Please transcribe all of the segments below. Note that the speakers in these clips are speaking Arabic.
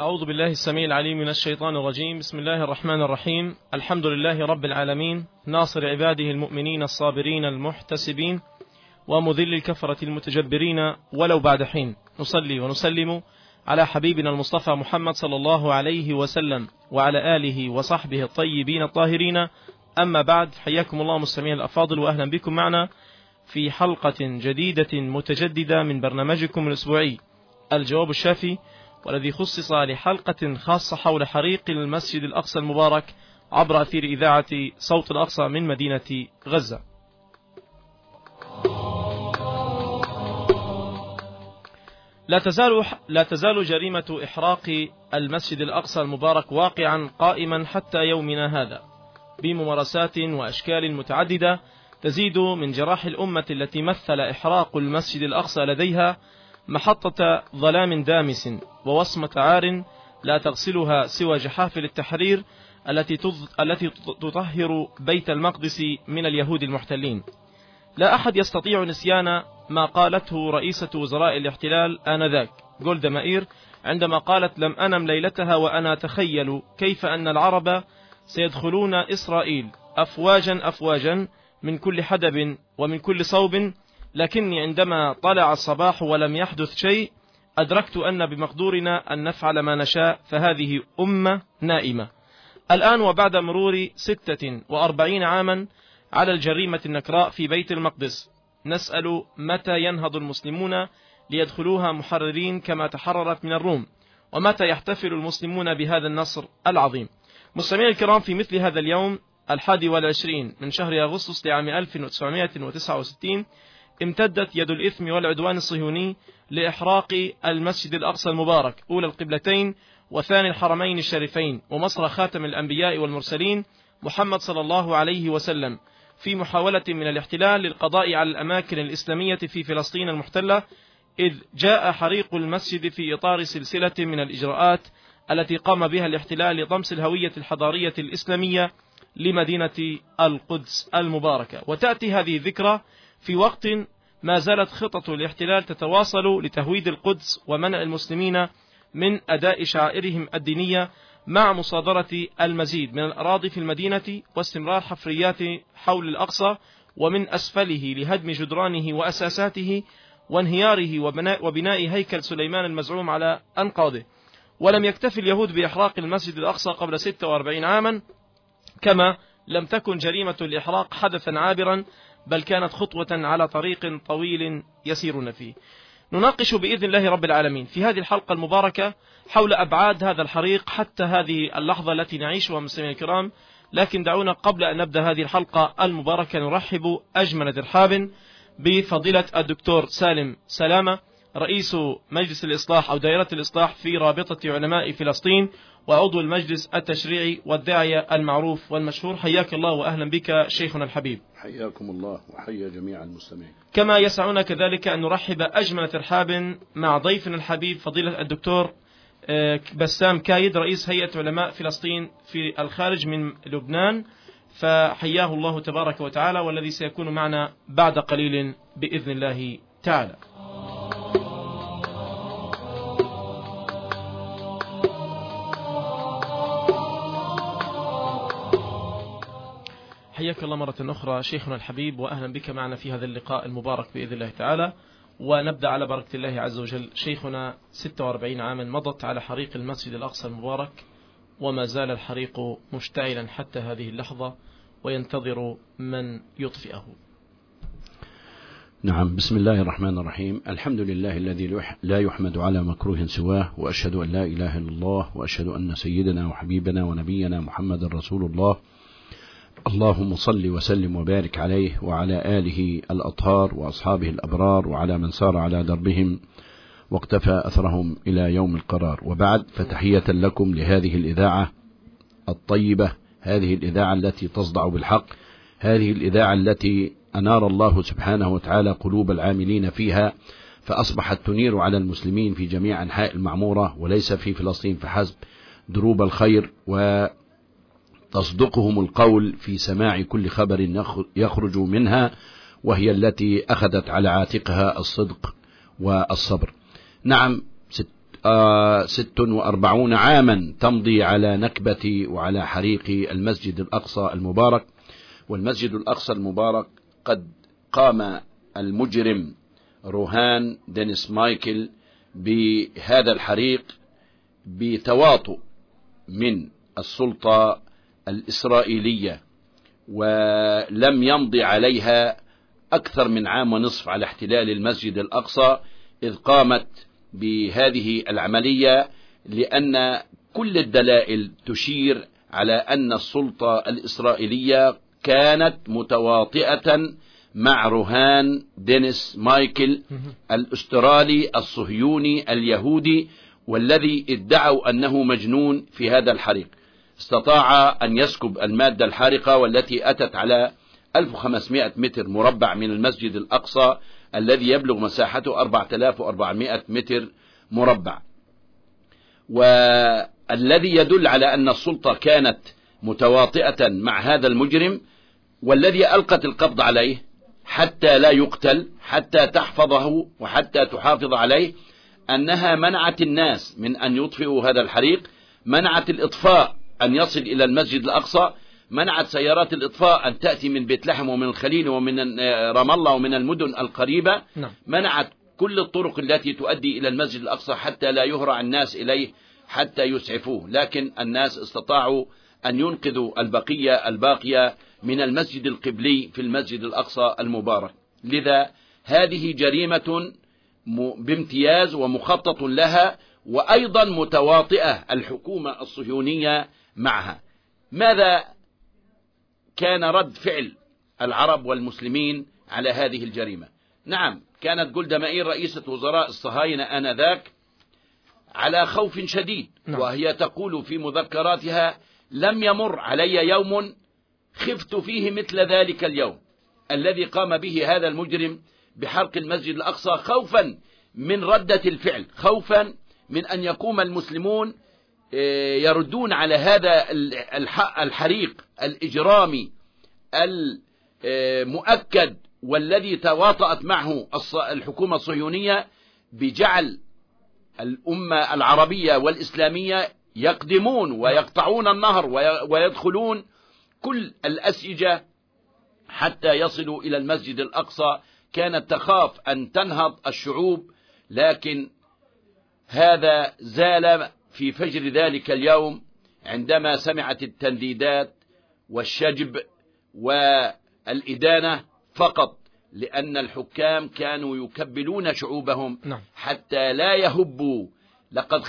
أعوذ بالله السميع العليم من الشيطان الرجيم. بسم الله الرحمن الرحيم. الحمد لله رب العالمين، ناصر عباده المؤمنين الصابرين المحتسبين، ومذل الكفرة المتجبرين ولو بعد حين. نصلي ونسلم على حبيبنا المصطفى محمد صلى الله عليه وسلم وعلى آله وصحبه الطيبين الطاهرين. أما بعد، حياكم الله مستمعين الأفاضل، وأهلا بكم معنا في حلقة جديدة متجددة من برنامجكم الأسبوعي الجواب الشافي، والذي خصص لحلقة خاصة حول حريق المسجد الأقصى المبارك عبر أثير إذاعة صوت الأقصى من مدينة غزة. لا تزال جريمة إحراق المسجد الأقصى المبارك واقعا قائما حتى يومنا هذا، بممارسات وأشكال متعددة تزيد من جراح الأمة التي مثل إحراق المسجد الأقصى لديها محطة ظلام دامس ووصمة عار لا تغسلها سوى جحافل التحرير التي تطهر بيت المقدس من اليهود المحتلين. لا أحد يستطيع نسيان ما قالته رئيسة وزراء الاحتلال آنذاك جولدا مائير عندما قالت: لم أنم ليلتها وأنا أتخيل كيف أن العرب سيدخلون إسرائيل أفواجا أفواجا من كل حدب ومن كل صوب، لكني عندما طلع الصباح ولم يحدث شيء أدركت أن بمقدورنا أن نفعل ما نشاء، فهذه أمة نائمة. الآن وبعد مرور 46 عاما على الجريمة النكراء في بيت المقدس، نسأل متى ينهض المسلمون ليدخلوها محررين كما تحررت من الروم، ومتى يحتفل المسلمون بهذا النصر العظيم. مستمعين الكرام، في مثل هذا اليوم 21 من شهر أغسطس لعام 1969 امتدت يد الإثم والعدوان الصهيوني لإحراق المسجد الأقصى المبارك، أولى القبلتين وثاني الحرمين الشريفين ومصر خاتم الأنبياء والمرسلين محمد صلى الله عليه وسلم، في محاولة من الاحتلال للقضاء على الأماكن الإسلامية في فلسطين المحتلة، إذ جاء حريق المسجد في إطار سلسلة من الإجراءات التي قام بها الاحتلال لطمس الهوية الحضارية الإسلامية لمدينة القدس المباركة. وتأتي هذه الذكرى في وقت ما زالت خطط الاحتلال تتواصل لتهويد القدس ومنع المسلمين من أداء شعائرهم الدينية، مع مصادرة المزيد من الأراضي في المدينة واستمرار حفريات حول الأقصى ومن أسفله لهدم جدرانه وأساساته وانهياره وبناء هيكل سليمان المزعوم على أنقاضه. ولم يكتفي اليهود بإحراق المسجد الأقصى قبل 46 عاما، كما لم تكن جريمة الإحراق حدثا عابرا، بل كانت خطوة على طريق طويل يسيرون فيه. نناقش بإذن الله رب العالمين في هذه الحلقة المباركة حول أبعاد هذا الحريق حتى هذه اللحظة التي نعيشها مستمعينا الكرام. لكن دعونا قبل أن نبدأ هذه الحلقة المباركة نرحب أجمل ترحاب بفضيلة الدكتور سالم سلامة، رئيس مجلس الإصلاح أو دائرة الإصلاح في رابطة علماء فلسطين، وعضو المجلس التشريعي والداعية المعروف والمشهور. حياك الله وأهلا بك شيخنا الحبيب. حياكم الله وحيا جميع المستمعين. كما يسعنا كذلك أن نرحب أجمل ترحاب مع ضيفنا الحبيب فضيلة الدكتور بسام كايد، رئيس هيئة علماء فلسطين في الخارج من لبنان، فحياه الله تبارك وتعالى، والذي سيكون معنا بعد قليل بإذن الله تعالى. حياك الله مرة أخرى شيخنا الحبيب، وأهلا بك معنا في هذا اللقاء المبارك بإذن الله تعالى. ونبدأ على بركة الله عز وجل. شيخنا 46 عاما مضت على حريق المسجد الأقصى المبارك، وما زال الحريق مشتعلا حتى هذه اللحظة وينتظر من يطفئه. نعم، بسم الله الرحمن الرحيم. الحمد لله الذي لا يحمد على مكروه سواه، وأشهد أن لا إله إلا الله، وأشهد أن سيدنا وحبيبنا ونبينا محمد رسول الله. اللهم صل وسلم وبارك عليه وعلى آله الأطهار وأصحابه الأبرار وعلى من سار على دربهم واقتفى أثرهم إلى يوم القرار. وبعد، فتحية لكم لهذه الإذاعة الطيبة، هذه الإذاعة التي تصدع بالحق، هذه الإذاعة التي أنار الله سبحانه وتعالى قلوب العاملين فيها، فأصبحت تنير على المسلمين في جميع أنحاء المعمورة وليس في فلسطين فحسب دروب الخير، وتصدقهم القول في سماع كل خبر يخرج منها، وهي التي أخذت على عاتقها الصدق والصبر. نعم، 46 عاما تمضي على نكبة وعلى حريق المسجد الأقصى المبارك. والمسجد الأقصى المبارك قد قام المجرم روهان دينيس مايكل بهذا الحريق بتواطؤ من السلطة الإسرائيلية، ولم يمضي عليها أكثر من عام ونصف على احتلال المسجد الأقصى إذ قامت بهذه العملية، لأن كل الدلائل تشير على أن السلطة الإسرائيلية كانت متواطئة مع روهان دينيس مايكل الأسترالي الصهيوني اليهودي، والذي ادعوا أنه مجنون في هذا الحريق. استطاع أن يسكب المادة الحارقة والتي أتت على 1500 متر مربع من المسجد الأقصى الذي يبلغ مساحته 4400 متر مربع، والذي يدل على أن السلطة كانت متواطئة مع هذا المجرم، والذي ألقت القبض عليه حتى لا يقتل، حتى تحفظه وحتى تحافظ عليه، أنها منعت الناس من أن يطفئوا هذا الحريق، منعت الإطفاء أن يصل إلى المسجد الأقصى، منعت سيارات الإطفاء أن تأتي من بيت لحم ومن الخليل ومن رام الله ومن المدن القريبة، منعت كل الطرق التي تؤدي إلى المسجد الأقصى حتى لا يهرع الناس إليه حتى يسعفوه. لكن الناس استطاعوا أن ينقذوا الباقية من المسجد القبلي في المسجد الأقصى المبارك. لذا هذه جريمة بامتياز ومخطط لها، وأيضا متواطئة الحكومة الصهيونية معها. ماذا كان رد فعل العرب والمسلمين على هذه الجريمة؟ نعم، كانت جولدا مائير رئيسة وزراء الصهاينة آنذاك على خوف شديد، وهي تقول في مذكراتها: لم يمر علي يوم خفت فيه مثل ذلك اليوم الذي قام به هذا المجرم بحرق المسجد الأقصى، خوفا من ردة الفعل، خوفا من أن يقوم المسلمون يردون على هذا الحريق الإجرامي المؤكد والذي تواطأت معه الحكومة الصهيونية بجعل الأمة العربية والإسلامية يقدمون ويقطعون النهر ويدخلون كل الأسيجة حتى يصلوا إلى المسجد الأقصى. كانت تخاف أن تنهض الشعوب، لكن هذا زال في فجر ذلك اليوم عندما سمعت التنديدات والشجب والإدانة فقط، لأن الحكام كانوا يكبلون شعوبهم حتى لا يهبوا. لقد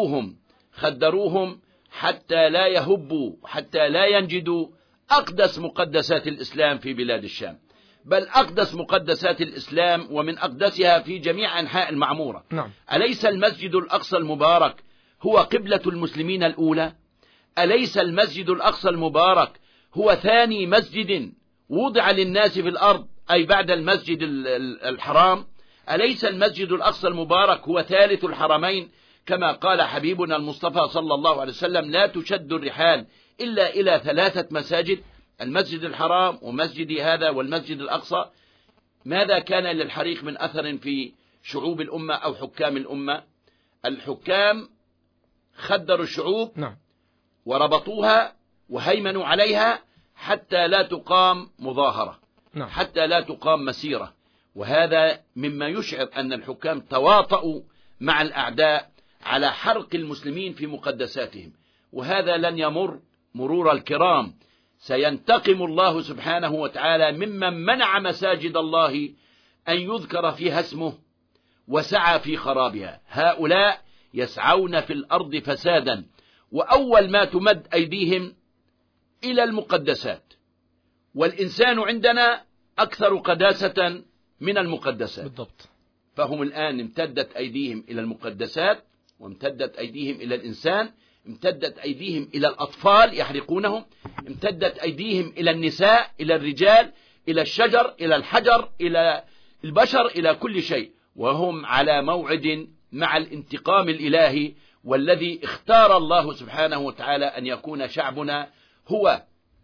خدروهم حتى لا يهبوا، حتى لا ينجدوا أقدس مقدسات الإسلام في بلاد الشام، بل أقدس مقدسات الإسلام ومن أقدسها في جميع أنحاء المعمورة. أليس المسجد الأقصى المبارك هو قبلة المسلمين الأولى؟ أليس المسجد الأقصى المبارك هو ثاني مسجد وضع للناس في الأرض، أي بعد المسجد الحرام؟ أليس المسجد الأقصى المبارك هو ثالث الحرمين، كما قال حبيبنا المصطفى صلى الله عليه وسلم: لا تشد الرحال إلا إلى 3 مساجد، المسجد الحرام ومسجد هذا والمسجد الأقصى. ماذا كان للحريق من أثر في شعوب الأمة أو حكام الأمة؟ الحكام خدروا الشعوب وربطوها وهيمنوا عليها حتى لا تقام مظاهرة، حتى لا تقام مسيرة. وهذا مما يشعر أن الحكام تواطؤوا مع الأعداء على حرق المسلمين في مقدساتهم، وهذا لن يمر مرور الكرام. سينتقم الله سبحانه وتعالى ممن منع مساجد الله أن يذكر فيها اسمه وسعى في خرابها. هؤلاء يسعون في الأرض فسادا، وأول ما تمد أيديهم إلى المقدسات، والإنسان عندنا أكثر قداسة من المقدسات بالضبط. فهم الآن امتدت أيديهم إلى المقدسات، وامتدت أيديهم إلى الإنسان، امتدت أيديهم إلى الأطفال يحرقونهم، امتدت أيديهم إلى النساء، إلى الرجال، إلى الشجر، إلى الحجر، إلى البشر، إلى كل شيء، وهم على موعد مع الانتقام الإلهي، والذي اختار الله سبحانه وتعالى أن يكون شعبنا هو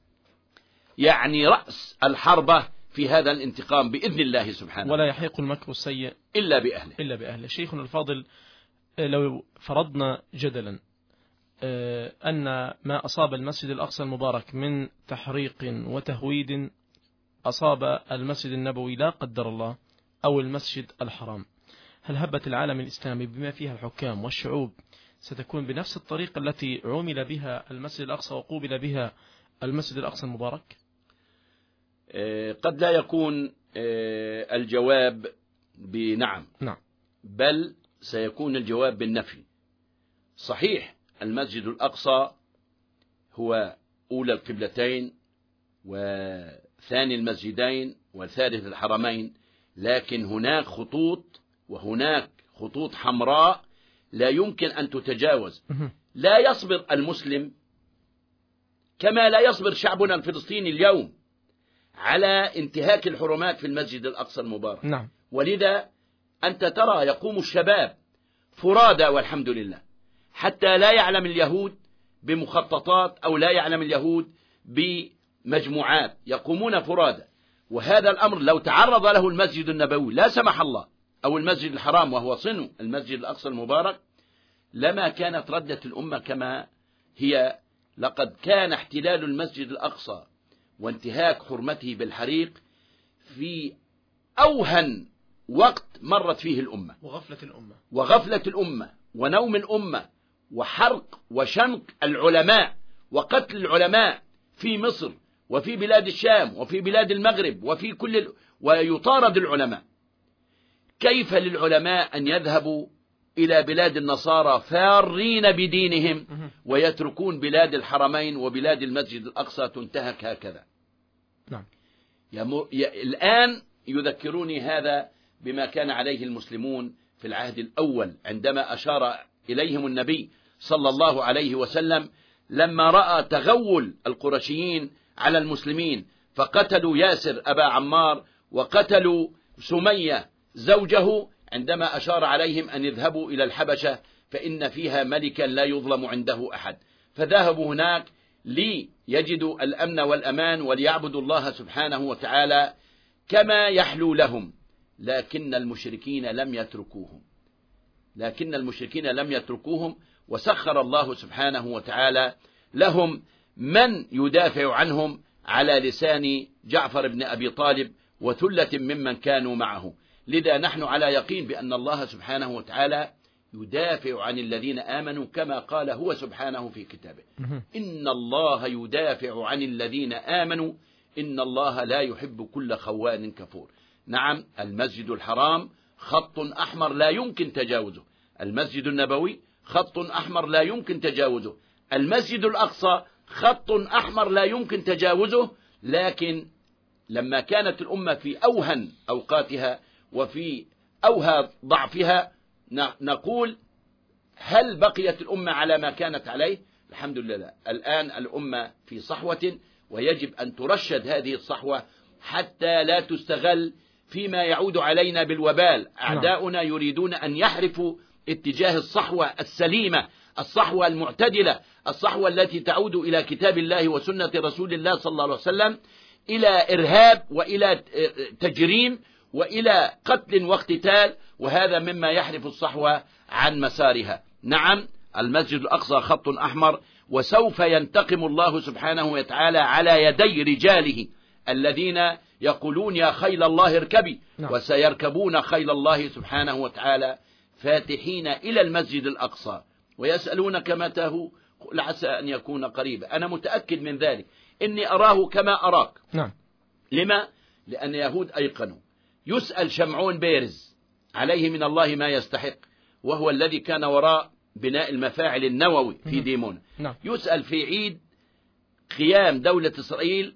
يعني رأس الحربة في هذا الانتقام بإذن الله سبحانه. ولا يحيق المكر السيء إلا بأهله. شيخنا الفاضل، لو فرضنا جدلا أن ما أصاب المسجد الأقصى المبارك من تحريق وتهويد أصاب المسجد النبوي لا قدر الله أو المسجد الحرام، هل هبة العالم الإسلامي بما فيها الحكام والشعوب ستكون بنفس الطريقة التي عمل بها المسجد الأقصى وقوبل بها المسجد الأقصى المبارك؟ قد لا يكون الجواب بنعم، بل سيكون الجواب بالنفي. صحيح المسجد الأقصى هو أولى القبلتين وثاني المسجدين وثالث الحرمين، لكن هناك خطوط وهناك خطوط حمراء لا يمكن أن تتجاوز. لا يصبر المسلم كما لا يصبر شعبنا الفلسطيني اليوم على انتهاك الحرمات في المسجد الأقصى المبارك. ولذا أنت ترى يقوم الشباب فرادى والحمد لله، حتى لا يعلم اليهود بمخططات أو لا يعلم اليهود بمجموعات، يقومون فرادى. وهذا الأمر لو تعرض له المسجد النبوي لا سمح الله أو المسجد الحرام وهو صنو المسجد الأقصى المبارك لما كانت ردة الأمة كما هي. لقد كان احتلال المسجد الأقصى وانتهاك حرمته بالحريق في أوهن وقت مرت فيه الأمة، وغفلة الأمة ونوم الأمة وحرق وشنق العلماء وقتل العلماء في مصر وفي بلاد الشام وفي بلاد المغرب وفي ويطارد العلماء. كيف للعلماء أن يذهبوا إلى بلاد النصارى فارين بدينهم ويتركون بلاد الحرمين وبلاد المسجد الأقصى تنتهك هكذا؟ الآن يذكروني هذا بما كان عليه المسلمون في العهد الأول عندما أشار إليهم النبي صلى الله عليه وسلم لما رأى تغول القرشيين على المسلمين، فقتلوا ياسر أبا عمار وقتلوا سمية زوجه، عندما أشار عليهم أن يذهبوا إلى الحبشة فإن فيها ملكا لا يظلم عنده أحد، فذهبوا هناك ليجدوا الأمن والأمان وليعبدوا الله سبحانه وتعالى كما يحلو لهم. لكن المشركين لم يتركوهم، وسخر الله سبحانه وتعالى لهم من يدافع عنهم على لسان جعفر بن أبي طالب وثلة ممن كانوا معه. لذا نحن على يقين بأن الله سبحانه وتعالى يدافع عن الذين آمنوا كما قال هو سبحانه في كتابه: إن الله يدافع عن الذين آمنوا إن الله لا يحب كل خوان كفور. نعم، المسجد الحرام خط أحمر لا يمكن تجاوزه، المسجد النبوي خط أحمر لا يمكن تجاوزه، المسجد الأقصى خط أحمر لا يمكن تجاوزه. لكن لما كانت الأمة في أوهن أوقاتها وفي أوهى ضعفها نقول هل بقيت الأمة على ما كانت عليه؟ الحمد لله، الآن الأمة في صحوة، ويجب أن ترشد هذه الصحوة حتى لا تستغل فيما يعود علينا بالوبال. أعداؤنا يريدون أن يحرفوا اتجاه الصحوة السليمة، الصحوة المعتدلة، الصحوة التي تعود إلى كتاب الله وسنة رسول الله صلى الله عليه وسلم، إلى إرهاب وإلى تجريم وإلى قتل واقتتال، وهذا مما يحرف الصحوة عن مسارها. نعم، المسجد الأقصى خط أحمر، وسوف ينتقم الله سبحانه وتعالى على يدي رجاله الذين يقولون يا خيل الله اركبي، وسيركبون خيل الله سبحانه وتعالى فاتحين إلى المسجد الأقصى ويسألونك متى هو، قل عسى أن يكون قريبا. أنا متأكد من ذلك، إني أراه كما أراك. لما؟ لأن يهود أيقنوا. يسأل شمعون بيرز عليه من الله ما يستحق، وهو الذي كان وراء بناء المفاعل النووي في ديمون. يسأل في عيد قيام دولة إسرائيل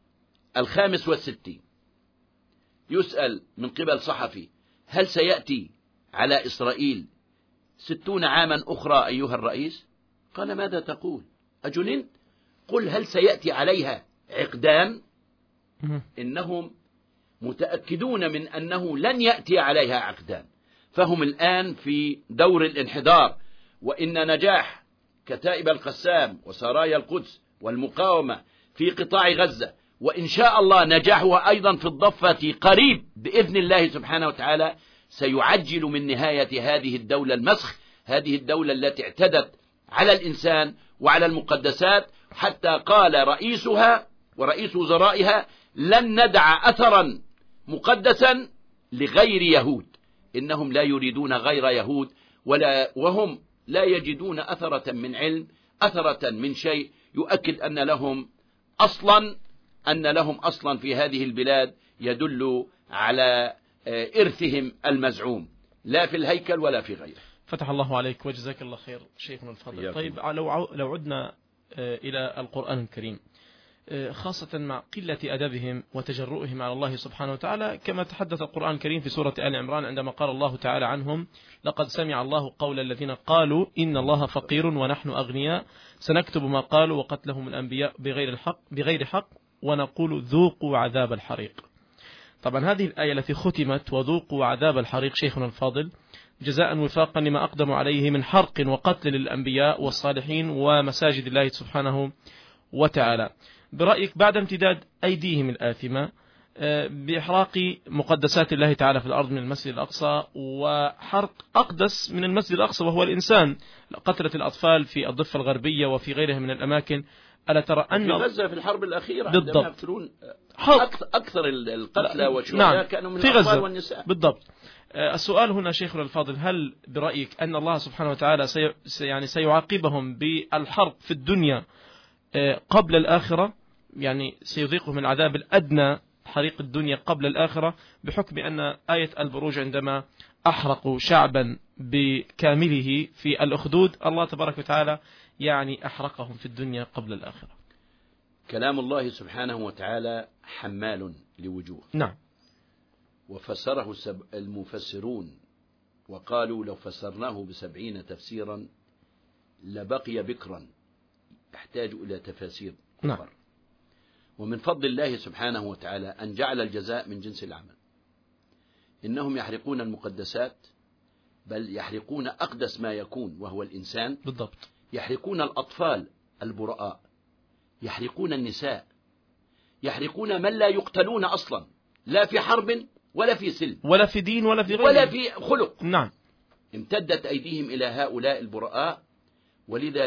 65، يسأل من قبل صحفي: هل سيأتي على إسرائيل 60 عاما أخرى أيها الرئيس؟ قال: ماذا تقول؟ أجننت؟ قل هل سيأتي عليها عقدان؟ إنهم متأكدون من أنه لن يأتي عليها عقدان، فهم الآن في دور الانحدار. وإن نجاح كتائب القسام وسرايا القدس والمقاومة في قطاع غزة، وإن شاء الله نجاحها أيضا في الضفة قريب بإذن الله سبحانه وتعالى، سيعجل من نهاية هذه الدولة المسخ هذه الدولة التي اعتدت على الإنسان وعلى المقدسات، حتى قال رئيسها ورئيس وزرائها: لن ندع أثرا مقدسا لغير يهود، إنهم لا يريدون غير يهود، وهم لا يجدون أثرة من علم، أثرة من شيء يؤكد أن لهم أصلا في هذه البلاد يدل على إرثهم المزعوم، لا في الهيكل ولا في غيره. فتح الله عليك وجزاك الله خير شيخنا الفضل. طيب لو عدنا إلى القرآن الكريم، خاصة مع قلة أدبهم وتجرؤهم على الله سبحانه وتعالى، كما تحدث القرآن الكريم في سورة آل عمران عندما قال الله تعالى عنهم: لقد سمع الله قول الذين قالوا إن الله فقير ونحن أغنياء سنكتب ما قالوا وقتلهم الأنبياء بغير حق ونقول ذوقوا عذاب الحريق. طبعا هذه الآية التي ختمت وذوقوا عذاب الحريق شيخنا الفاضل جزاء وفاقا لما أقدموا عليه من حرق وقتل للأنبياء والصالحين ومساجد الله سبحانه وتعالى، برأيك بعد امتداد أيديهم الآثمة بإحراق مقدسات الله تعالى في الأرض من المسجد الأقصى وحرق أقدس من المسجد الأقصى وهو الإنسان، قتلة الأطفال في الضفة الغربية وفي غيرها من الأماكن، ألا ترى أن في غزة في الحرب الأخيرة بالضبط يقتلون أكثر القتلى والشهداء نعم كانوا من في الأطفال غزة والنساء. بالضبط. السؤال هنا شيخنا الفاضل: هل برأيك أن الله سبحانه وتعالى سيعاقبهم بالحرب في الدنيا قبل الآخرة، يعني سيذيقهم العذاب الأدنى حريق الدنيا قبل الآخرة، بحكم أن آية البروج عندما أحرقوا شعبا بكامله في الأخدود الله تبارك وتعالى يعني أحرقهم في الدنيا قبل الآخرة؟ كلام الله سبحانه وتعالى حمال لوجوه. نعم. وفسره المفسرون وقالوا لو فسرناه ب70 تفسيرا لبقي بكرا، يحتاج إلى تفاسير. نعم. ومن فضل الله سبحانه وتعالى أن جعل الجزاء من جنس العمل. إنهم يحرقون المقدسات، بل يحرقون أقدس ما يكون وهو الإنسان. بالضبط. يحرقون الأطفال البراء، يحرقون النساء، يحرقون من لا يقتلون أصلا، لا في حرب ولا في سلم ولا في دين ولا في غيره ولا في خلق. نعم. امتدت أيديهم إلى هؤلاء البراء، ولذا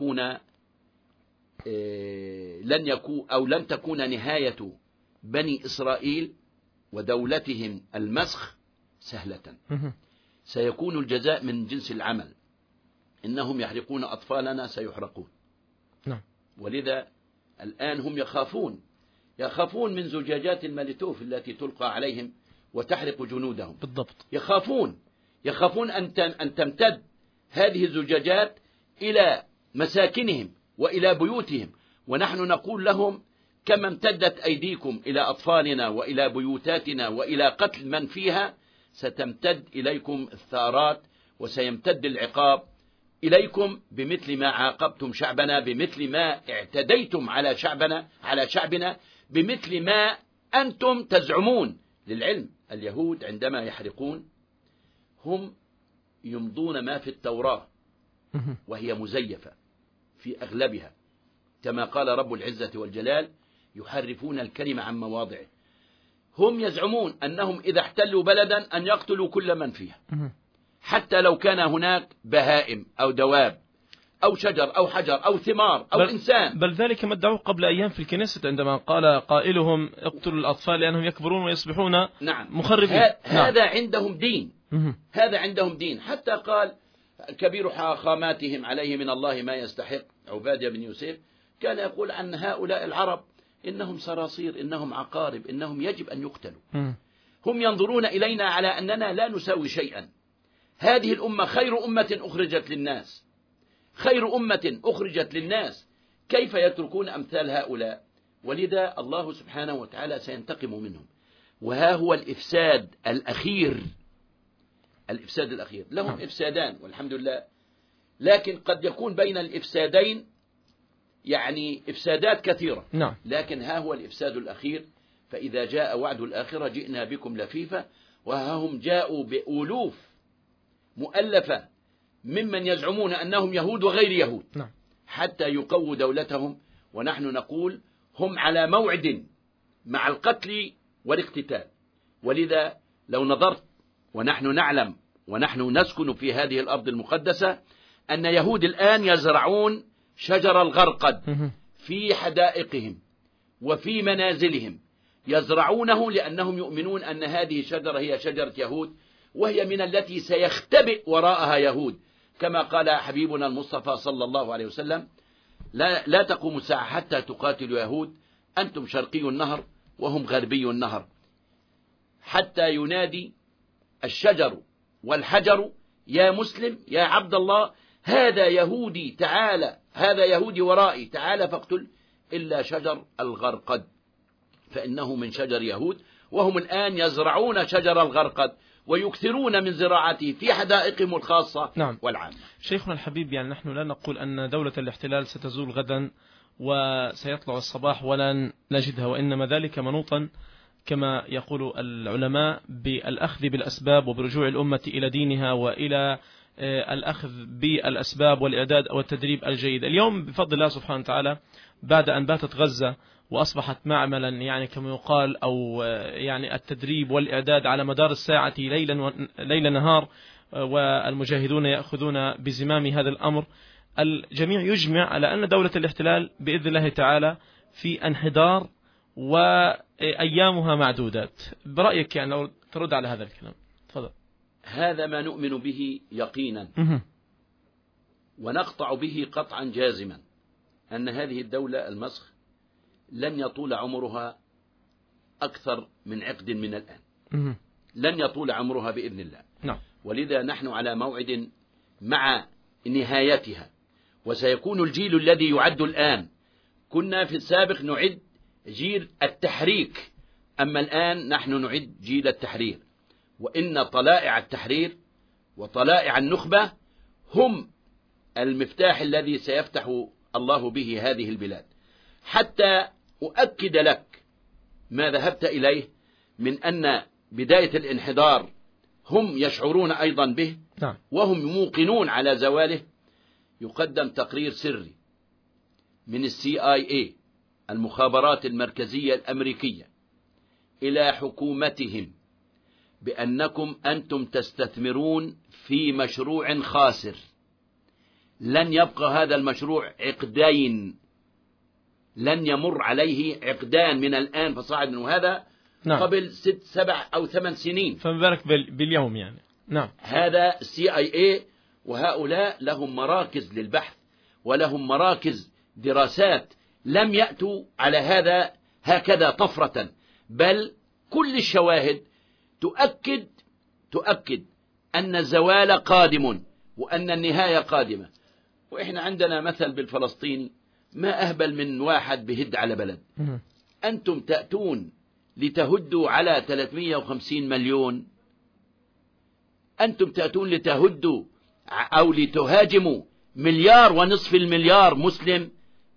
لن تكون نهاية بني إسرائيل ودولتهم المسخ سهلة. سيكون الجزاء من جنس العمل. إنهم يحرقون أطفالنا سيحرقون. نعم. ولذا الآن هم يخافون من زجاجات المولوتوف التي تلقى عليهم وتحرق جنودهم. بالضبط. يخافون أن تمتد هذه الزجاجات إلى مساكنهم وإلى بيوتهم، ونحن نقول لهم: كما امتدت أيديكم إلى أطفالنا وإلى بيوتاتنا وإلى قتل من فيها، ستمتد إليكم الثارات وسيمتد العقاب إليكم بمثل ما عاقبتم شعبنا، بمثل ما اعتديتم على شعبنا، بمثل ما أنتم تزعمون. للعلم اليهود عندما يحرقون هم يمضون ما في التوراة وهي مزيفة في أغلبها، كما قال رب العزة والجلال: يحرفون الكلمة عن مواضعه. هم يزعمون أنهم إذا احتلوا بلدا أن يقتلوا كل من فيها، حتى لو كان هناك بهائم أو دواب أو شجر أو حجر أو ثمار أو إنسان. بل ذلك ما ادعوه قبل أيام في الكنيسة عندما قال قائلهم: اقتلوا الأطفال لأنهم يكبرون ويصبحون مخربين. هذا عندهم دين. هذا عندهم دين. حتى قال كبير حاخاماتهم عليه من الله ما يستحق عبادة بن يوسف، كان يقول عن هؤلاء العرب: إنهم صراصير، إنهم عقارب، إنهم يجب أن يقتلوا. هم ينظرون إلينا على أننا لا نساوي شيئا. هذه الأمة خير أمة أخرجت للناس، خير أمة أخرجت للناس، كيف يتركون أمثال هؤلاء؟ ولذا الله سبحانه وتعالى سينتقم منهم. وها هو الإفساد الأخير. لهم إفسادان والحمد لله، لكن قد يكون بين الإفسادين يعني إفسادات كثيرة. لكن ها هو الإفساد الأخير: فإذا جاء وعد الآخرة جئنا بكم لفيفا. وها هم جاءوا بألوف مؤلفة ممن يزعمون أنهم يهود وغير يهود حتى يقووا دولتهم، ونحن نقول هم على موعد مع القتل والاقتتال. ولذا لو نظرت ونحن نعلم ونحن نسكن في هذه الأرض المقدسة أن يهود الآن يزرعون شجر الغرقد في حدائقهم وفي منازلهم، يزرعونه لأنهم يؤمنون أن هذه الشجرة هي شجرة يهود، وهي من التي سيختبئ وراءها يهود، كما قال حبيبنا المصطفى صلى الله عليه وسلم: لا تقوم الساعة حتى تقاتلوا يهود، أنتم شرقي النهر وهم غربي النهر، حتى ينادي الشجر والحجر: يا مسلم يا عبد الله، هذا يهودي تعالى، هذا يهودي ورائي تعالى فاقتل، إلا شجر الغرقد فإنه من شجر يهود. وهم الآن يزرعون شجر الغرقد ويكثرون من زراعته في حدائقهم الخاصة والعامة. شيخنا الحبيب، يعني نحن لا نقول أن دولة الاحتلال ستزول غدا وسيطلع الصباح ولن نجدها، وإنما ذلك منوطا كما يقول العلماء بالأخذ بالأسباب وبرجوع الأمة إلى دينها وإلى الأخذ بالأسباب والإعداد والتدريب الجيد. اليوم بفضل الله سبحانه وتعالى بعد أن باتت غزة وأصبحت معملا يعني كما يقال، أو يعني التدريب والإعداد على مدار الساعة ليلا نهار، والمجاهدون يأخذون بزمام هذا الأمر، الجميع يجمع على أن دولة الاحتلال بإذن الله تعالى في انحدار وأيامها معدودات. برأيك يعني لو ترد على هذا الكلام تفضل. هذا ما نؤمن به يقينا ونقطع به قطعا جازما، أن هذه الدولة المسخ لن يطول عمرها أكثر من عقد من الآن، لن يطول عمرها بإذن الله. ولذا نحن على موعد مع نهايتها، وسيكون الجيل الذي يعد الآن. كنا في السابق نعد جيل التحريك، أما الآن نحن نعد جيل التحرير، وإن طلائع التحرير وطلائع النخبة هم المفتاح الذي سيفتح الله به هذه البلاد. حتى أؤكد لك ما ذهبت إليه من أن بداية الانحدار هم يشعرون أيضا به وهم موقنون على زواله، يقدم تقرير سري من CIA المخابرات المركزية الأمريكية إلى حكومتهم بأنكم أنتم تستثمرون في مشروع خاسر، لن يبقى هذا المشروع عقدين، لن يمر عليه عقدان من الآن فصاعد من هذا قبل 6 7 أو 8 سنين، فما بالك باليوم يعني. هذا CIA، وهؤلاء لهم مراكز للبحث ولهم مراكز دراسات، لم يأتوا على هذا هكذا طفرة، بل كل الشواهد تؤكد أن الزوال قادم وأن النهاية قادمة. وإحنا عندنا مثل بالفلسطيني: ما أهبل من واحد بهد على بلد. أنتم تأتون لتهدوا على 350 مليون، أنتم تأتون لتهدوا أو لتهاجموا 1.5 مليار مسلم.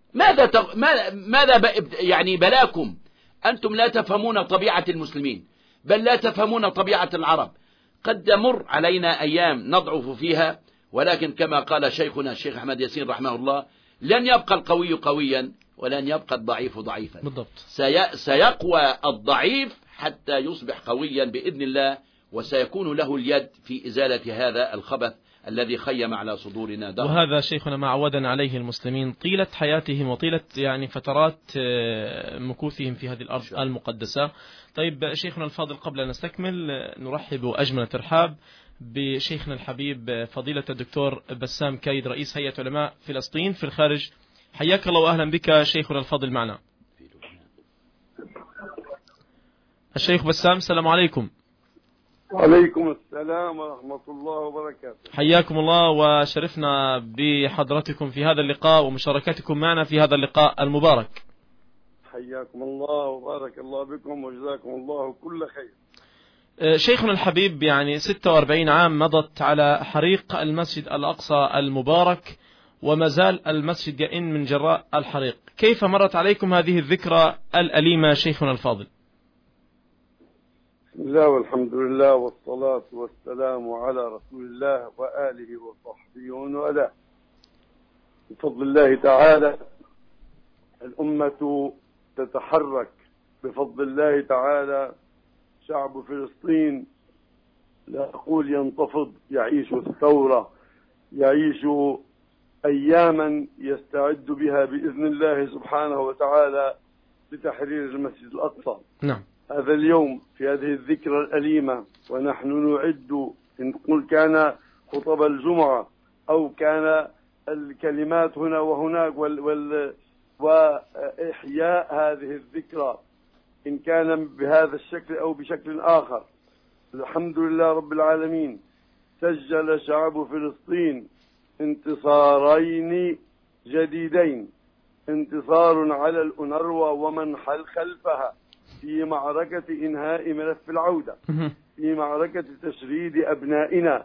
ماذا يعني بلاكم؟ أنتم لا تفهمون طبيعة المسلمين، بل لا تفهمون طبيعة العرب. قد تمر علينا أيام نضعف فيها، ولكن كما قال شيخنا الشيخ أحمد ياسين رحمه الله: لن يبقى القوي قويا ولن يبقى الضعيف ضعيفا. بالضبط. سيقوى الضعيف حتى يصبح قويا بإذن الله، وسيكون له اليد في إزالة هذا الخبث الذي خيم على صدورنا دار. وهذا شيخنا ما عودنا عليه المسلمين طيلة حياتهم وطيلة يعني فترات مكوثهم في هذه الأرض المقدسة. طيب شيخنا الفاضل، قبل أن نستكمل نرحب أجمل ترحاب بشيخنا الحبيب فضيلة الدكتور بسام كايد، رئيس هيئة علماء فلسطين في الخارج. حياك الله وأهلا بك شيخنا الفاضل معنا. الشيخ بسام، السلام عليكم. وعليكم السلام ورحمة الله وبركاته. حياكم الله وشرفنا بحضرتكم في هذا اللقاء ومشاركتكم معنا في هذا اللقاء المبارك. حياكم الله وبارك الله بكم وجزاكم الله كل خير. شيخنا الحبيب، يعني 46 عام مضت على حريق المسجد الأقصى المبارك، وما زال المسجد يئن من جراء الحريق. كيف مرت عليكم هذه الذكرى الأليمة شيخنا الفاضل؟ بسم الله والحمد لله والصلاة والسلام على رسول الله وآله وصحبه ومن والاه. بفضل الله تعالى الأمة تتحرك، بفضل الله تعالى شعب فلسطين لا أقول ينتفض، يعيش الثورة، يعيش أياما يستعد بها بإذن الله سبحانه وتعالى لتحرير المسجد الأقصى. نعم. هذا اليوم في هذه الذكرى الأليمة ونحن نعد، إن قل كان خطب الجمعة أو كان الكلمات هنا وهناك وإحياء هذه الذكرى إن كان بهذا الشكل أو بشكل آخر. الحمد لله رب العالمين، سجل شعب فلسطين انتصارين جديدين: انتصار على الأونروا ومن حل خلفها في معركة إنهاء ملف العودة، في معركة تشريد أبنائنا،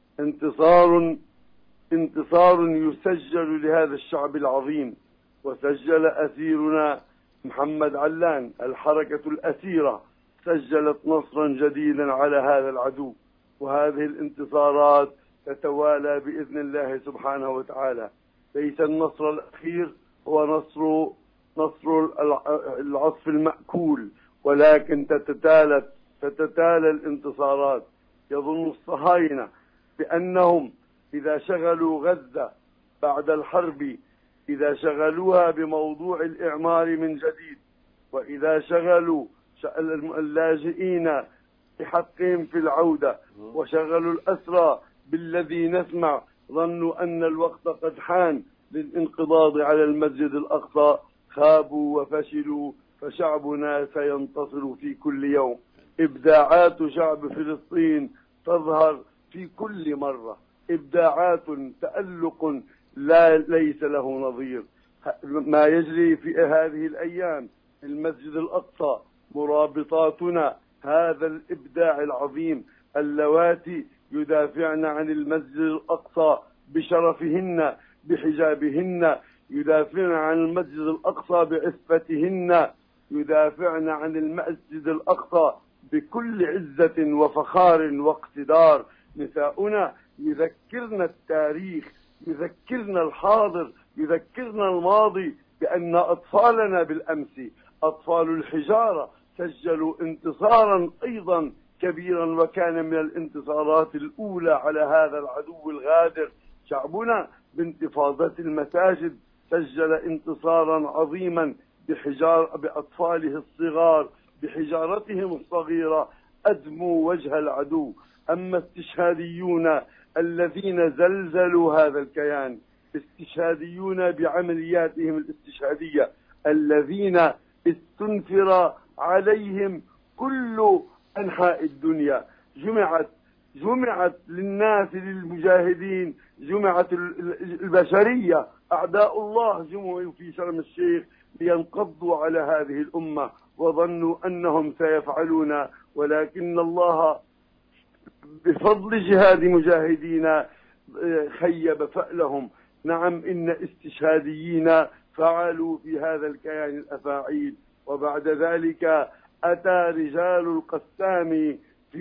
انتصار يسجل لهذا الشعب العظيم. وسجل أسيرنا محمد علان، الحركة الأسيرة، سجلت نصرا جديدا على هذا العدو. وهذه الانتصارات تتوالى بإذن الله سبحانه وتعالى. ليس النصر الأخير هو نصر العصف المأكول، ولكن تتتالى الانتصارات. يظن الصهاينة بأنهم إذا شغلوا غزة بعد الحرب، إذا شغلوها بموضوع الإعمار من جديد، وإذا شغلوا اللاجئين بحقهم في العودة، وشغلوا الأسرى بالذي نسمع، ظنوا أن الوقت قد حان للانقضاض على المسجد الأقصى. خابوا وفشلوا، فشعبنا سينتصر في كل يوم. إبداعات شعب فلسطين تظهر في كل مرة، إبداعات، تألق ليس له نظير. ما يجري في هذه الأيام المسجد الأقصى، مرابطاتنا هذا الإبداع العظيم، اللواتي يدافعن عن المسجد الأقصى بشرفهن بحجابهن، يدافعن عن المسجد الأقصى بعفتهن، يدافعن عن المسجد الأقصى بكل عزة وفخار واقتدار. نساؤنا يذكرنا التاريخ، يذكرنا الحاضر، يذكرنا الماضي، بأن أطفالنا بالأمس، أطفال الحجارة، سجلوا انتصارا أيضا كبيرا، وكان من الانتصارات الأولى على هذا العدو الغادر. شعبنا بانتفاضة المساجد سجل انتصارا عظيما بأطفاله الصغار، بحجارتهم الصغيرة، أدموا وجه العدو. أما استشهاديون الذين زلزلوا هذا الكيان، استشهاديون بعملياتهم الاستشهادية، الذين استنفر عليهم كل أنحاء الدنيا، جمعت للناس، للمجاهدين، جمعت البشرية، أعداء الله جمعوا في شرم الشيخ لينقضوا على هذه الأمة، وظنوا أنهم سيفعلون، ولكن الله بفضل جهاد مجاهدينا خيب فألهم. نعم، إن استشهاديين فعلوا في هذا الكيان الأفاعيل. وبعد ذلك أتى رجال القسام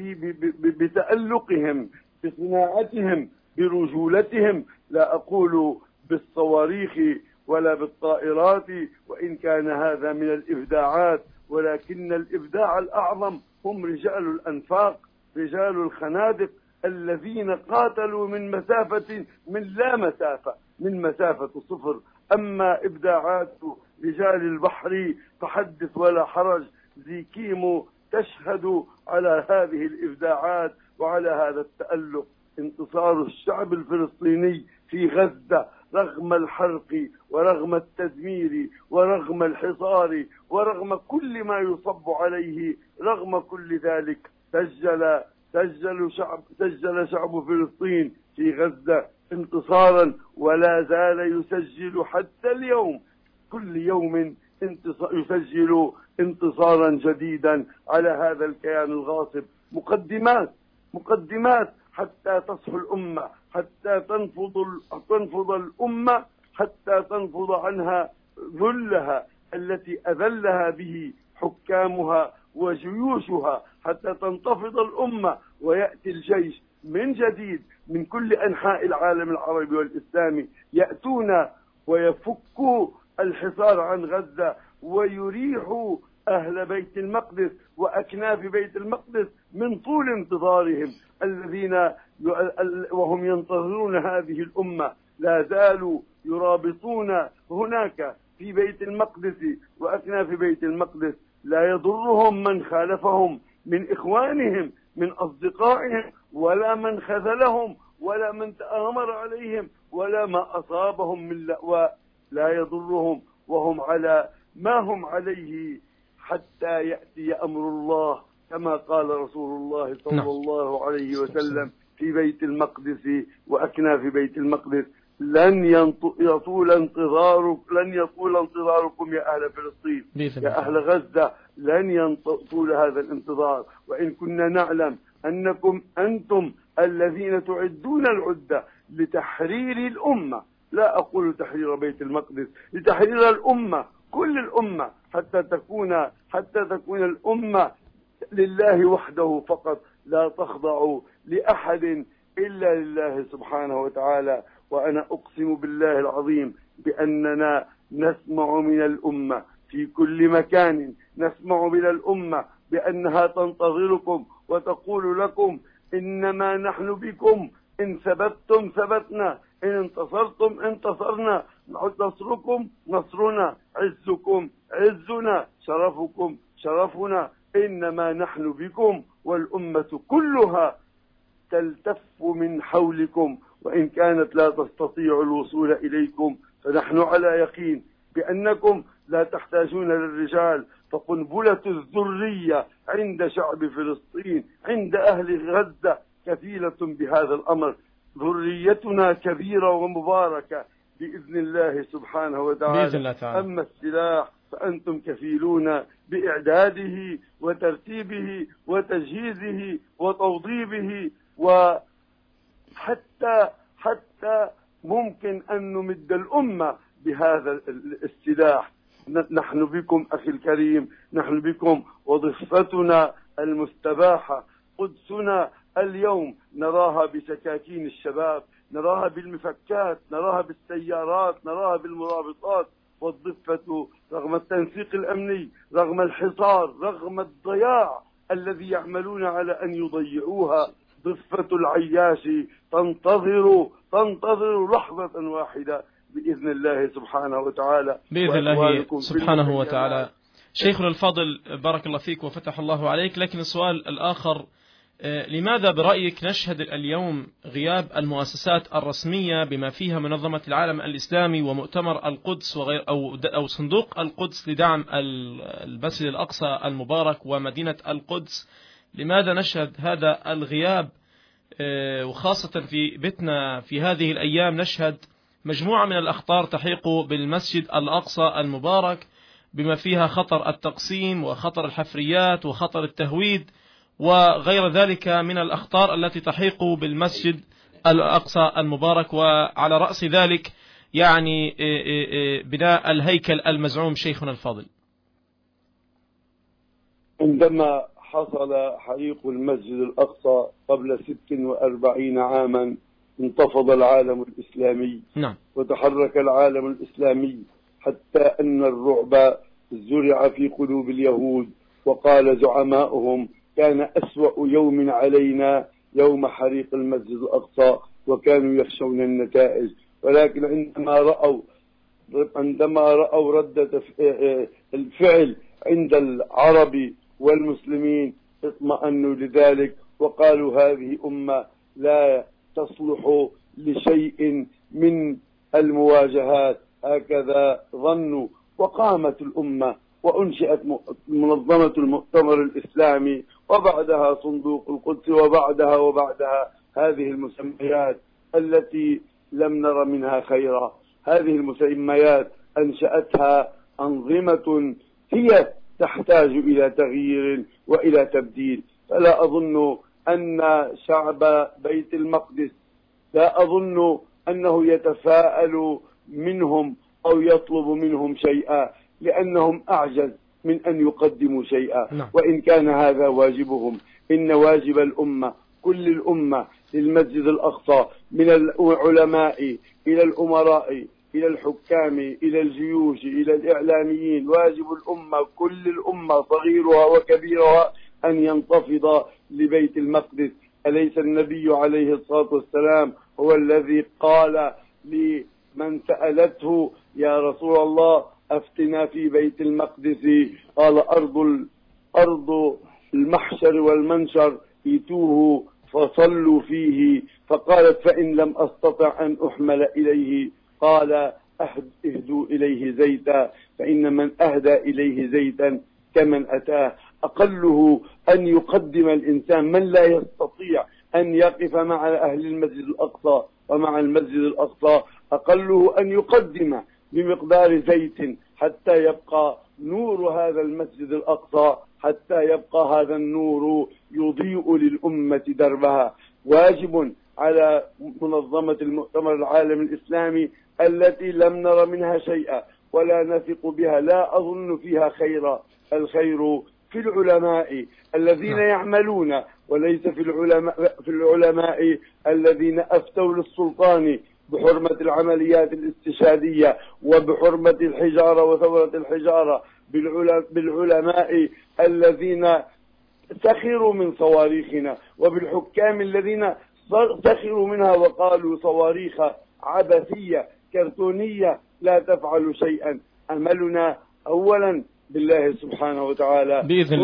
بتألقهم، بصناعتهم، برجولتهم، لا أقول بالصواريخ ولا بالطائرات، وإن كان هذا من الإبداعات، ولكن الإبداع الأعظم هم رجال الأنفاق، رجال الخنادق، الذين قاتلوا من مسافة، من لا مسافة، من مسافة صفر. أما إبداعات رجال البحر فحدث ولا حرج. زيكيمو تشهد على هذه الإبداعات وعلى هذا التألق. انتصار الشعب الفلسطيني في غزة رغم الحرق ورغم التدمير ورغم الحصار ورغم كل ما يصب عليه، رغم كل ذلك سجل شعب فلسطين في غزة انتصارا، ولا زال يسجل حتى اليوم، كل يوم يسجل انتصارا جديدا على هذا الكيان الغاصب. مقدمات حتى تصحو الأمة، حتى تنفض الأمة، حتى تنفض عنها ذلها التي أذلها به حكامها وجيوشها، حتى تنتفض الأمة ويأتي الجيش من جديد من كل أنحاء العالم العربي والإسلامي، يأتون ويفكوا الحصار عن غزة ويريحوا أهل بيت المقدس وأكناف بيت المقدس من طول انتظارهم الذين وهم ينتظرون هذه الأمة لا زالوا يرابطون هناك في بيت المقدس وأكناف بيت المقدس. لا يضرهم من خالفهم من إخوانهم من أصدقائهم ولا من خذلهم ولا من تآمر عليهم ولا ما أصابهم من لأواء، لا يضرهم وهم على ما هم عليه حتى يأتي أمر الله، كما قال رسول الله صلى الله عليه وسلم في بيت المقدس وأكناف بيت المقدس: لن يطول انتظاركم يا أهل فلسطين يا أهل غزة، لن يطول هذا الانتظار. وإن كنا نعلم أنكم أنتم الذين تعدون العدة لتحرير الأمة، لا أقول تحرير بيت المقدس، لتحرير الأمة كل الأمة حتى تكون الأمة لله وحده فقط، لا تخضع لأحد إلا لله سبحانه وتعالى. وأنا أقسم بالله العظيم بأننا نسمع من الأمة في كل مكان، نسمع من الأمة بأنها تنتظركم وتقول لكم: إنما نحن بكم، إن ثبتتم ثبتنا، إن انتصرتم انتصرنا، نصركم نصرنا، عزكم عزنا، شرفكم شرفنا، إنما نحن بكم. والأمة كلها تلتف من حولكم، وإن كانت لا تستطيع الوصول إليكم فنحن على يقين بأنكم لا تحتاجون للرجال، فقنبلة الذرية عند شعب فلسطين عند أهل غزة كفيلة بهذا الأمر. ذريتنا كبيرة ومباركة بإذن الله سبحانه وتعالى. أما السلاح فأنتم كفيلون بإعداده وترتيبه وتجهيزه وتوضيبه، حتى ممكن أن نمد الأمة بهذا السلاح. نحن بكم أخي الكريم، نحن بكم، وضفتنا المستباحة قدسنا اليوم نراها بسكاكين الشباب، نراها بالمفكات، نراها بالسيارات، نراها بالمرابطات. والضفة رغم التنسيق الأمني، رغم الحصار، رغم الضياع الذي يعملون على أن يضيعوها، ضفة العياش تنتظر لحظة واحدة بإذن الله سبحانه وتعالى. بإذن الله سبحانه وتعالى. شيخنا الفاضل بارك الله فيك وفتح الله عليك، لكن السؤال الآخر: لماذا برأيك نشهد اليوم غياب المؤسسات الرسمية بما فيها منظمة العالم الإسلامي ومؤتمر القدس وغير أو صندوق القدس لدعم المسجد الأقصى المبارك ومدينة القدس؟ لماذا نشهد هذا الغياب؟ وخاصة في بيتنا في هذه الأيام نشهد مجموعة من الأخطار تحيق بالمسجد الأقصى المبارك بما فيها خطر التقسيم وخطر الحفريات وخطر التهويد وغير ذلك من الأخطار التي تحيق بالمسجد الأقصى المبارك، وعلى رأس ذلك يعني بناء الهيكل المزعوم. شيخنا الفاضل، عندما حصل حريق المسجد الأقصى قبل 46 عاما انتفض العالم الإسلامي. نعم. وتحرك العالم الإسلامي حتى أن الرعب زرع في قلوب اليهود، وقال زعماؤهم: كان أسوأ يوم علينا يوم حريق المسجد الأقصى، وكانوا يخشون النتائج. ولكن عندما رأوا ردة الفعل عند العرب والمسلمين اطمأنوا لذلك، وقالوا: هذه أمة لا تصلح لشيء من المواجهات. هكذا ظنوا، وقامت الأمة وأنشئت منظمة المؤتمر الإسلامي، وبعدها صندوق القدس، وبعدها هذه المسميات التي لم نر منها خيرا. هذه المسميات أنشأتها أنظمة هي تحتاج إلى تغيير وإلى تبديل. فلا أظن أن شعب بيت المقدس، لا أظن أنه يتفاءل منهم أو يطلب منهم شيئا، لأنهم أعجز من أن يقدموا شيئا. وإن كان هذا واجبهم، إن واجب الأمة كل الأمة للمسجد الأقصى، من العلماء إلى الأمراء إلى الحكام إلى الجيوش إلى الإعلاميين، واجب الأمة كل الأمة صغيرها وكبيرها أن ينتفض لبيت المقدس. أليس النبي عليه الصلاة والسلام هو الذي قال لمن سألته يا رسول الله أفتنا في بيت المقدس، قال أرض المحشر والمنشر ائتوه فصلوا فيه، فقالت فإن لم أستطع أن أحمل إليه قال اهدوا إليه زيتا، فإن من أهدى إليه زيتا كمن أتاه. أقله أن يقدم الإنسان من لا يستطيع أن يقف مع أهل المسجد الأقصى ومع المسجد الأقصى، أقله أن يقدم بمقدار زيت حتى يبقى نور هذا المسجد الأقصى، حتى يبقى هذا النور يضيء للأمة دربها. واجب على منظمة المؤتمر العالمي الإسلامي التي لم نر منها شيئا ولا نثق بها، لا أظن فيها خيرا، الخير في العلماء الذين يعملون، وليس في العلماء الذين أفتوا للسلطان بحرمة العمليات الاستشهادية وبحرمة الحجارة وثورة الحجارة، بالعلماء الذين سخروا من صواريخنا، وبالحكام الذين سخروا منها وقالوا صواريخ عبثية كرتونية لا تفعل شيئا. أملنا أولا بالله سبحانه وتعالى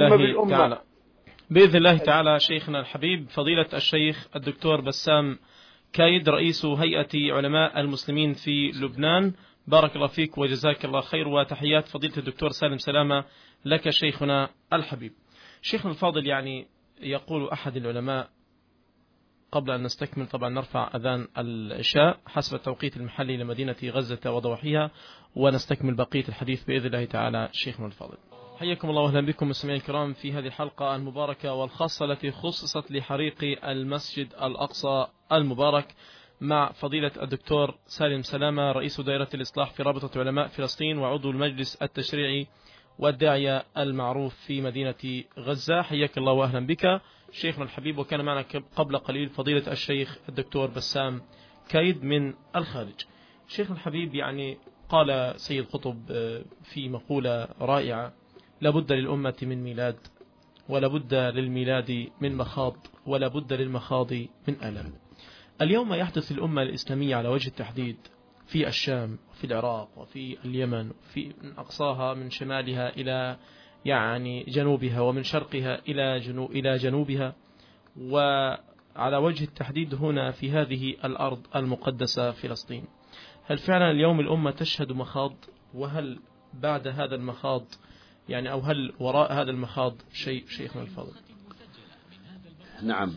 بإذن الله تعالى. شيخنا الحبيب فضيلة الشيخ الدكتور بسام كايد رئيس هيئة علماء المسلمين في لبنان، بارك الله فيك وجزاك الله خير، وتحيات فضيلة الدكتور سالم سلامة لك شيخنا الحبيب. شيخنا الفاضل، يعني يقول أحد العلماء، قبل أن نستكمل طبعا نرفع أذان العشاء حسب التوقيت المحلي لمدينة غزة وضواحيها ونستكمل بقية الحديث بإذن الله تعالى. شيخنا الفاضل، حياكم الله وأهلا بكم مستمعينا الكرام في هذه الحلقة المباركة والخاصة التي خصصت لحريق المسجد الأقصى المبارك مع فضيلة الدكتور سالم سلامة رئيس دائرة الإصلاح في رابطة علماء فلسطين وعضو المجلس التشريعي والداعية المعروف في مدينة غزة. حياك الله وأهلا بك شيخنا الحبيب. وكان معنا قبل قليل فضيلة الشيخ الدكتور بسام كايد من الخارج. شيخنا الحبيب، يعني قال سيد قطب في مقولة رائعة: لابد للأمة من ميلاد، ولابد للميلاد من مخاض، ولابد للمخاض من ألم. اليوم يحدث الأمة الإسلامية على وجه التحديد في الشام وفي العراق وفي اليمن، في من أقصاها من شمالها إلى يعني جنوبها، ومن شرقها إلى جنوبها، وعلى وجه التحديد هنا في هذه الأرض المقدسة فلسطين. هل فعلا اليوم الأمة تشهد مخاض؟ وهل بعد هذا المخاض يعني، أو هل وراء هذا المخاض شيء شيخنا الفاضل؟ نعم،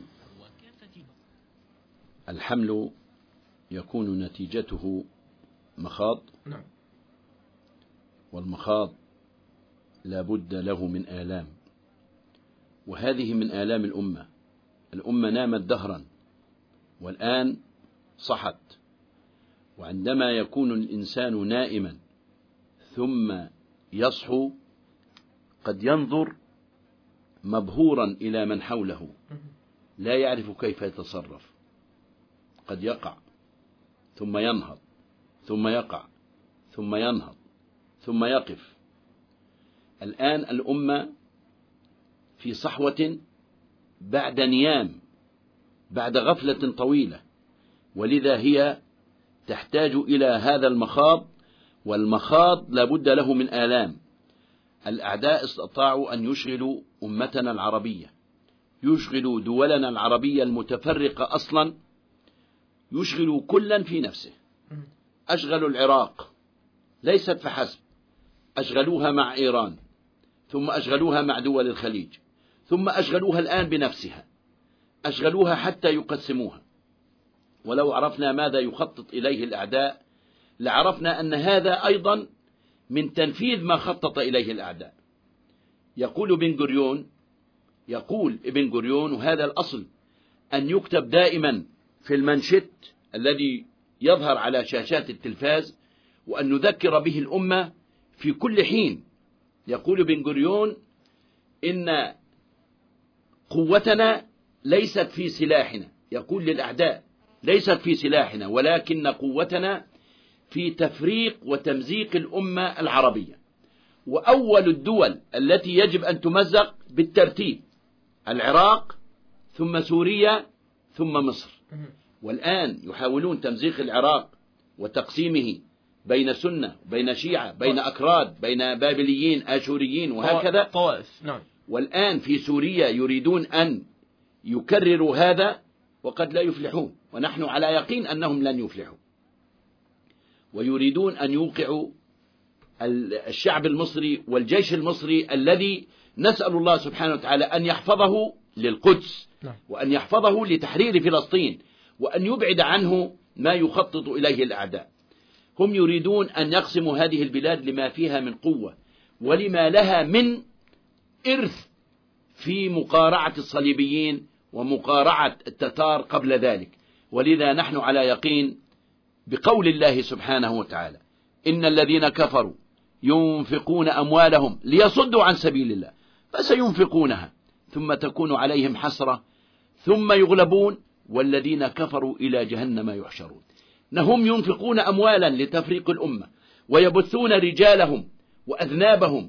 الحمل يكون نتيجته مخاض، نعم، والمخاض لا بد له من آلام، وهذه من آلام الأمة. الأمة نامت دهرا والآن صحت، وعندما يكون الإنسان نائما ثم يصحو قد ينظر مبهورا إلى من حوله لا يعرف كيف يتصرف، قد يقع ثم ينهض ثم يقع ثم ينهض ثم يقف. الآن الأمة في صحوة بعد نيام، بعد غفلة طويلة، ولذا هي تحتاج إلى هذا المخاض، والمخاض لابد له من آلام. الأعداء استطاعوا أن يشغلوا أمتنا العربية، يشغلوا دولنا العربية المتفرقة أصلا، يشغلوا كلا في نفسه. أشغلوا العراق ليست فحسب، أشغلوها مع إيران، ثم أشغلوها مع دول الخليج، ثم أشغلوها الآن بنفسها، أشغلوها حتى يقسموها. ولو عرفنا ماذا يخطط إليه الأعداء لعرفنا أن هذا أيضا من تنفيذ ما خطط إليه الأعداء. يقول ابن غوريون وهذا الأصل أن يكتب دائما في المنشط الذي يظهر على شاشات التلفاز، وأن نذكر به الأمة في كل حين. يقول ابن غوريون إن قوتنا ليست في سلاحنا، يقول للأعداء ليست في سلاحنا، ولكن قوتنا في تفريق وتمزيق الأمة العربية. وأول الدول التي يجب أن تمزق بالترتيب العراق ثم سوريا ثم مصر. والآن يحاولون تمزيق العراق وتقسيمه بين سنة بين شيعة بين أكراد بين بابليين آشوريين وهكذا طوائف. نعم. والآن في سوريا يريدون أن يكرروا هذا وقد لا يفلحون، ونحن على يقين أنهم لن يفلحوا، ويريدون أن يوقعوا الشعب المصري والجيش المصري الذي نسأل الله سبحانه وتعالى أن يحفظه للقدس وأن يحفظه لتحرير فلسطين وأن يبعد عنه ما يخطط إليه الأعداء. هم يريدون أن يقسموا هذه البلاد لما فيها من قوة ولما لها من إرث في مقارعة الصليبيين ومقارعة التتار قبل ذلك. ولذا نحن على يقين بقول الله سبحانه وتعالى: إن الذين كفروا ينفقون أموالهم ليصدوا عن سبيل الله فسينفقونها ثم تكون عليهم حسرة ثم يغلبون والذين كفروا إلى جهنم يحشرون. هم ينفقون أموالا لتفريق الأمة ويبثون رجالهم وأذنابهم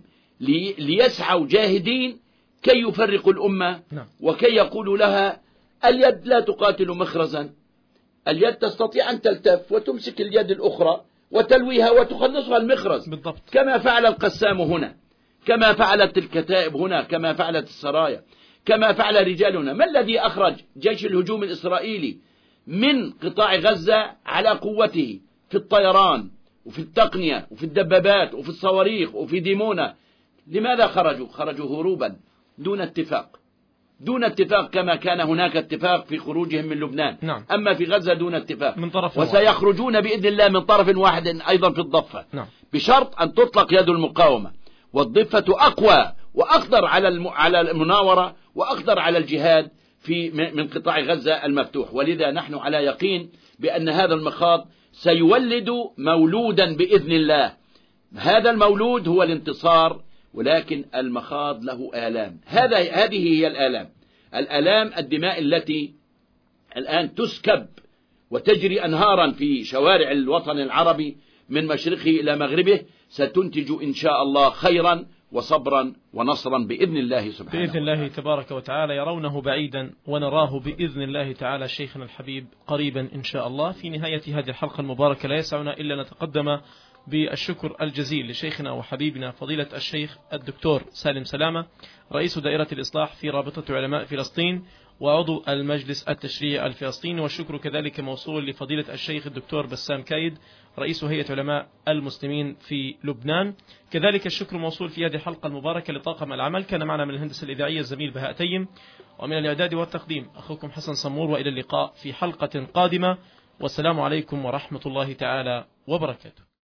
ليسعوا جاهدين كي يفرقوا الأمة وكي يقولوا لها اليد لا تقاتل مخرزا، اليد تستطيع أن تلتف وتمسك اليد الأخرى وتلويها وتخلصها المخرز بالضبط. كما فعل القسام هنا، كما فعلت الكتائب هنا، كما فعلت السرايا، كما فعل رجالنا. ما الذي أخرج جيش الهجوم الإسرائيلي من قطاع غزة على قوته في الطيران وفي التقنية وفي الدبابات وفي الصواريخ وفي ديمونة؟ لماذا خرجوا؟ خرجوا هروبا دون اتفاق، دون اتفاق كما كان هناك اتفاق في خروجهم من لبنان. نعم. أما في غزة دون اتفاق من طرف وسيخرجون بإذن الله من طرف واحد أيضا في الضفة. نعم. بشرط أن تطلق يد المقاومة، والضفة أقوى وأقدر على المناورة وأقدر على الجهاد من قطاع غزة المفتوح. ولذا نحن على يقين بأن هذا المخاض سيولد مولودا بإذن الله. هذا المولود هو الانتصار، ولكن المخاض له آلام. هذه هي الآلام الدماء التي الآن تسكب وتجري أنهارا في شوارع الوطن العربي من مشرقه إلى مغربه، ستنتج إن شاء الله خيرا وصبرا ونصرا بإذن الله سبحانه بإذن الله تبارك وتعالى. يرونه بعيدا ونراه بإذن الله تعالى شيخنا الحبيب قريبا إن شاء الله. في نهاية هذه الحلقة المباركة لا يسعنا إلا نتقدم بالشكر الجزيل لشيخنا وحبيبنا فضيلة الشيخ الدكتور سالم سلامة، رئيس دائرة الإصلاح في رابطة علماء فلسطين وعضو المجلس التشريعي الفلسطيني. والشكر كذلك موصول لفضيلة الشيخ الدكتور بسام كايد، رئيس هيئة علماء المسلمين في لبنان. كذلك الشكر موصول في هذه الحلقة المباركة لطاقم العمل، كان معنا من الهندسة الإذاعية الزميل بهاء تيم، ومن الإعداد والتقديم أخوكم حسن صمور. وإلى اللقاء في حلقة قادمة، والسلام عليكم ورحمة الله تعالى وبركاته.